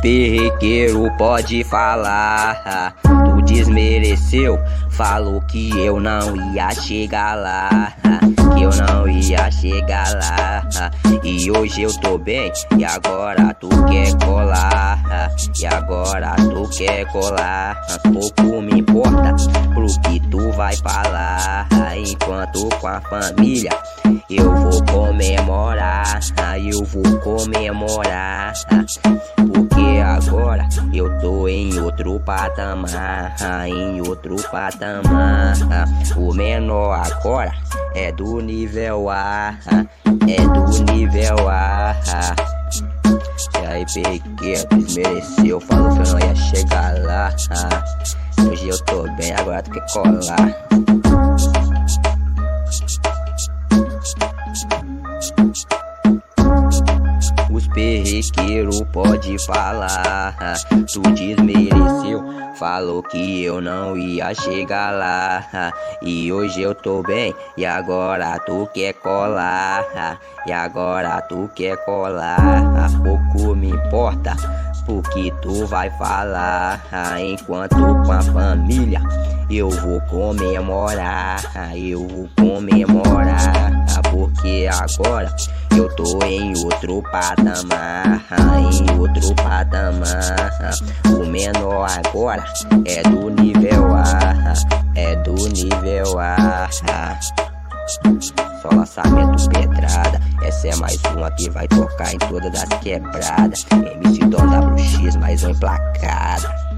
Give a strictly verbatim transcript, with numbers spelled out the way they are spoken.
perrequeiros pode falar. Tu desmereceu, falou que eu não ia chegar lá, que eu não ia chegar lá. E hoje eu tô bem, e agora tu quer colar, e agora tu quer colar. Pouco me importa pro que tu vai falar, enquanto com a família eu vou comemorar, eu vou comemorar. Porque agora eu tô em outro patamar, em outro patamar. O menor agora é do nível A, é do nível A. E aí, pequeno, desmereceu, falou que eu não ia chegar lá. Hoje eu tô bem, agora tu quer colar. Os perrequeiros pode falar. Tu desmereceu, falou que eu não ia chegar lá. E hoje eu tô bem, e agora tu quer colar, e agora tu quer colar. Pouco me importa o que tu vai falar, enquanto com a família eu vou comemorar, eu vou comemorar. Porque agora eu tô em outro patamar, em outro patamar. O menor agora é do nível A, é do nível A. Só lançamento pedrada, essa é mais uma que vai tocar em todas as quebradas. M C Dom W X, mais uma emplacada.